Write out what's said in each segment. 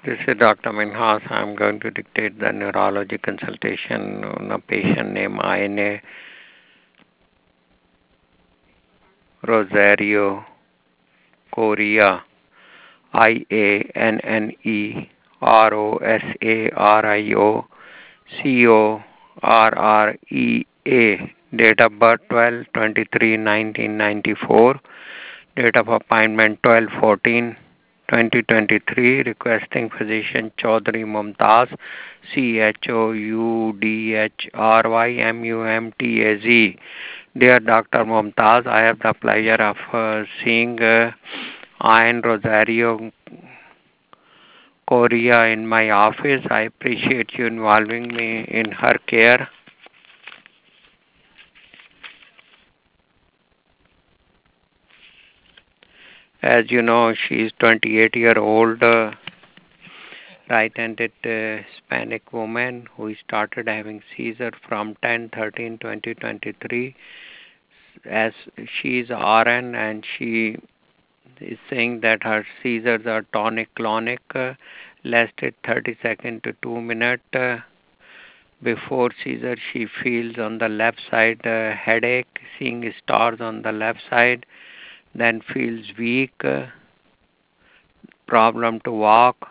This is Dr. Minhas. I'm going to dictate the neurology consultation on a patient named Aine Rosario Correa, IANNEROSARIOCORREA, date of birth 12/23/1994, date of appointment 12/14/2023, requesting physician Chaudhary Mumtaz, CHOUDHRYMUMTAZ. Dear Dr. Mumtaz, I have the pleasure of seeing Ayan Rosario Correa in my office. I appreciate you involving me in her care. As you know, she is 28-year-old right-handed Hispanic woman who started having seizure from 10/13/2023. As she is RN and she is saying that her seizures are tonic-clonic, lasted 30 seconds to 2 minutes. Before seizure, she feels on the left side headache, seeing stars on the left side, then feels weak, problem to walk,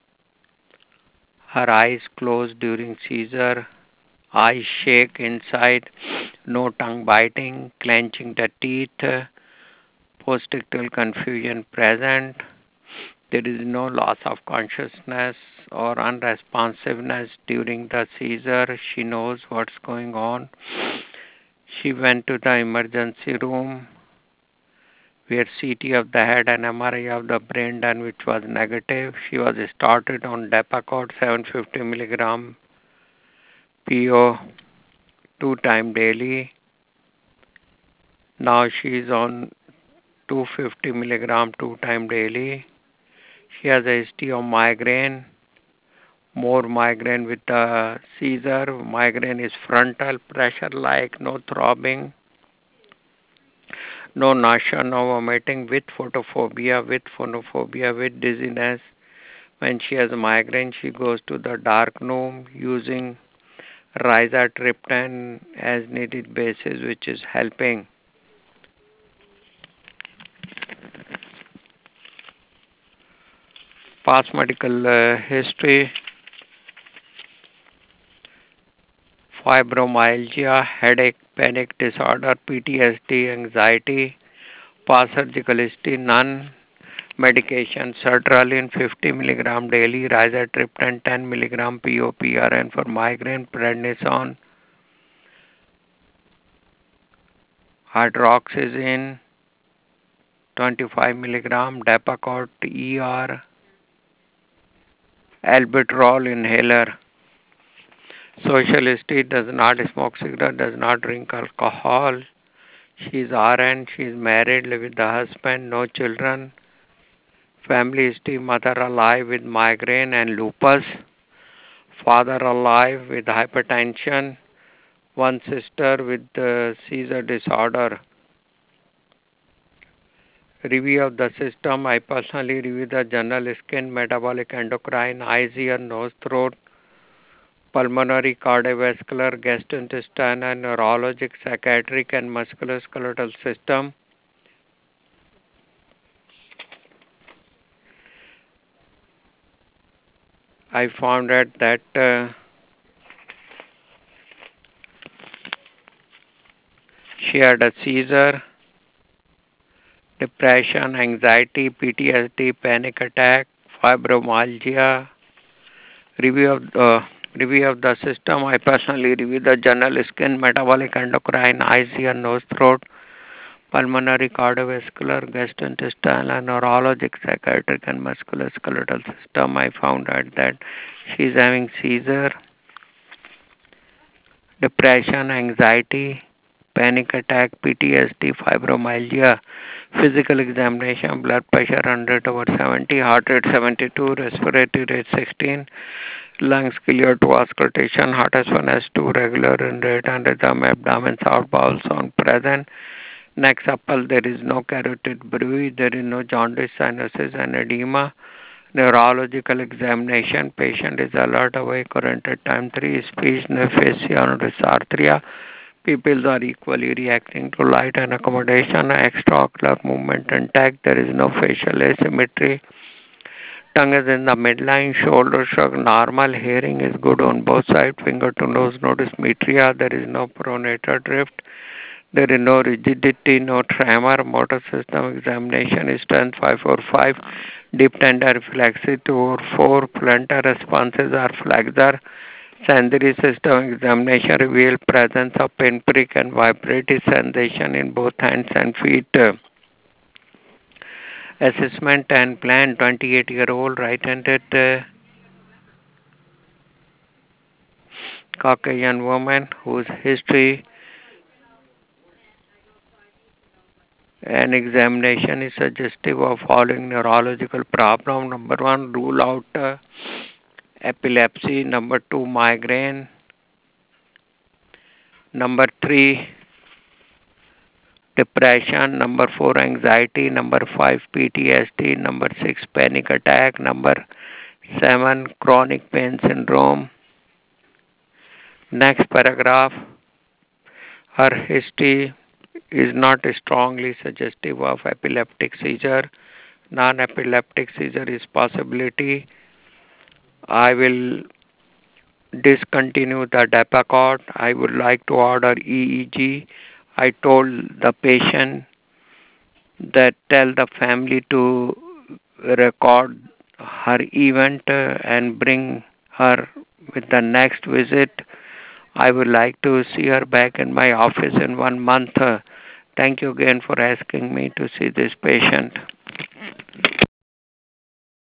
her eyes close during seizure, eyes shake inside, no tongue biting, clenching the teeth, postictal confusion present. There is no loss of consciousness or unresponsiveness during the seizure. She knows what's going on. She went to the emergency room where CT of the head and MRI of the brain done, which was negative. She was started on Depakote 750 milligram PO 2 times daily. Now she is on 250 milligram 2 times daily. She has a history of migraine, more migraine with the seizure. Migraine is frontal, pressure like, no throbbing, no nausea, no vomiting, with photophobia, with dizziness. When she has migraine, she goes to the dark room using rizatriptan as needed basis, which is helping. Past medical history: fibromyalgia, headache, panic disorder, PTSD, anxiety. Past surgical history: none. Medication: sertraline 50 milligram daily, rizatriptan 10 milligram POPRN for migraine, prednisone, hydroxyzine 25 milligram, Depakote ER, albuterol inhaler. Social history: does not smoke cigarette, does not drink alcohol. She is RN, she is married, live with the husband, no children. Family history: mother alive with migraine and lupus, father alive with hypertension, one sister with seizure disorder. Review of the system: I personally review the general skin, metabolic, endocrine, eyes, ear, nose, throat, pulmonary, cardiovascular, gastrointestinal, neurologic, psychiatric, and musculoskeletal system. I found out that she had a seizure, depression, anxiety, PTSD, panic attack, fibromyalgia. Review of the system: I personally review the general skin, metabolic, endocrine, eyes, ear, nose, throat, pulmonary, cardiovascular, gastrointestinal, neurologic, psychiatric, and musculoskeletal system. I found out that she is having seizure, depression, anxiety, panic attack, PTSD, fibromyalgia. Physical examination: blood pressure 100/70, heart rate 72, respiratory rate 16, lungs clear to auscultation, heart S1, S2 regular and rate, and rhythm, abdomen, soft bowel sound present. Next supple, there is no carotid bruit, there is no jaundice, sinuses, and edema. Neurological examination. Patient is alert, awake, current at time 3. Speech, aphasia, dysarthria. Pupils are equally reacting to light and accommodation. Extraocular movement intact. There is no facial asymmetry. Tongue is in the midline. Shoulder shrug normal. Hearing is good on both sides. Finger to nose, no dysmetria. There is no pronator drift. There is no rigidity, no tremor. Motor system examination is 10545. Deep tender reflexy 2 or 4. Plantar responses are flexor. Sensory system examination reveal presence of pinprick and vibrative sensation in both hands and feet. Assessment and plan. 28-year-old right-handed Caucasian woman whose history and examination is suggestive of following neurological problem. Number 1, rule out epilepsy. Number 2, migraine. Number 3, depression. Number 4, anxiety. Number 5, PTSD. Number 6, panic attack. Number 7, chronic pain syndrome. Next paragraph. Her history is not strongly suggestive of epileptic seizure. Non-epileptic seizure is possibility. I will discontinue the Depacort. I would like to order EEG. I told the patient that tell the family to record her event and bring her with the next visit. I would like to see her back in my office in 1 month. Thank you again for asking me to see this patient.